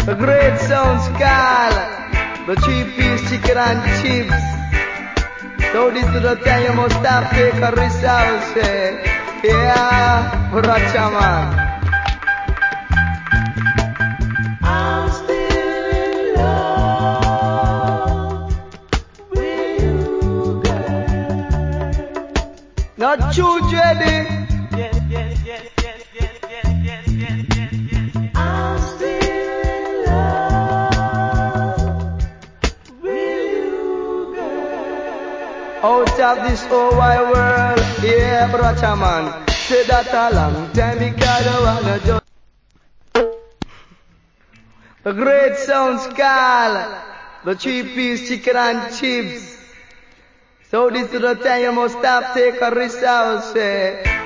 A great sound skull, the cheap-piece chicken and chips. So this is the time you must stop, take a resource. Yeah, Bracha man. I'm still in love with you, girl. Not you, Jedi. I'm still in love with you, girl. Out of this whole wide world, yeah, Bracha man. Say that a long time because I wanna just. A great sound skull, the cheap-piece chicken and chips. So this is the time you must stop, take a resource.